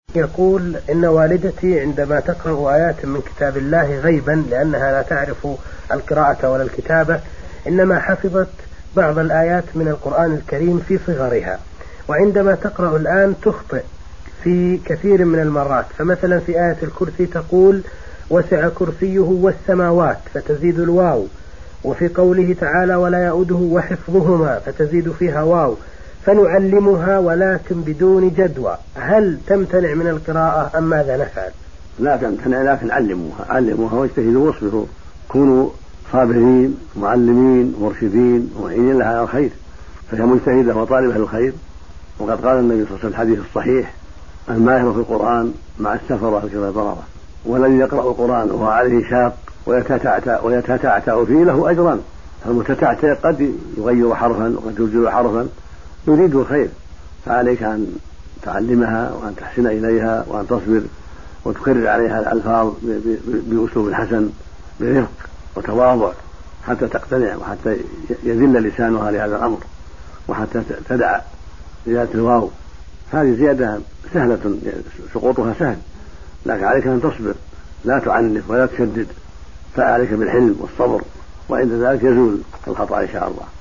يقول إن والدتي عندما تقرأ آيات من كتاب الله غيبا لأنها لا تعرف القراءة ولا الكتابة، إنما حفظت بعض الآيات من القرآن الكريم في صغرها، وعندما تقرأ الآن تخطئ في كثير من المرات. فمثلا في آية الكرسي تقول وسع كرسيه والسماوات فتزيد الواو، وفي قوله تعالى ولا يؤوده وحفظهما فتزيد فيها واو، فنعلمها ولكن بدون جدوى. هل تمتنع من القراءة أم ماذا نفعل؟ لا تمتنع، لكن علموها واجتهدوا واصبروا، كونوا صابرين معلمين مرشدين ومعينين لها على الخير، فهي مجتهدة وطالبة للخير. وقد قال النبي صلى الله عليه وسلم الحديث الصحيح الماهر في القرآن مع السفرة الكرام، والذي يقرأ القرآن وهو عليه شاق ويتتعتع فيه له أجران. فالمتتعتع قد يغير حرفا وقد يبدل حرفا يريد الخير، فعليك أن تعلمها وأن تحسن إليها وأن تصبر وتكرر عليها الألفاظ بأسلوب حسن برفق وتواضع حتى تقتنع وحتى يذل لسانها لهذا الأمر، وحتى تدع زيادة الواو. هذه زيادة سهلة سقوطها سهل، لكن عليك أن تصبر لا تعنف ولا تشدد، فعليك بالحلم والصبر، وعند ذلك يزول الخطأ إن شاء الله.